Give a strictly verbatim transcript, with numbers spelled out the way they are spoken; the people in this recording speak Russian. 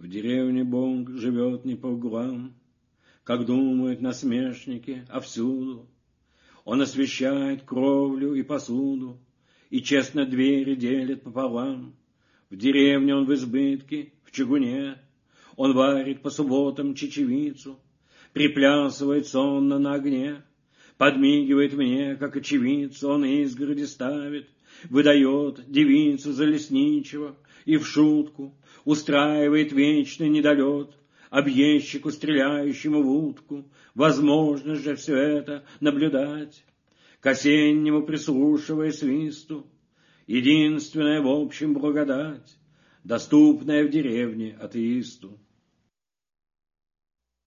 деревне Бог живет не по углам, как думают насмешники, а всюду. Он освещает кровлю и посуду, и честно двери делит пополам. В деревне он в избытке, в чугуне, он варит по субботам чечевицу, приплясывает сонно на огне, подмигивает мне, как очевидцу, он изгороди ставит, выдает девицу за лесничего и в шутку устраивает вечный недолет объездчику, стреляющему в утку. Возможно же все это наблюдать, к осеннему прислушивая свисту, единственная в общем благодать, доступная в деревне атеисту.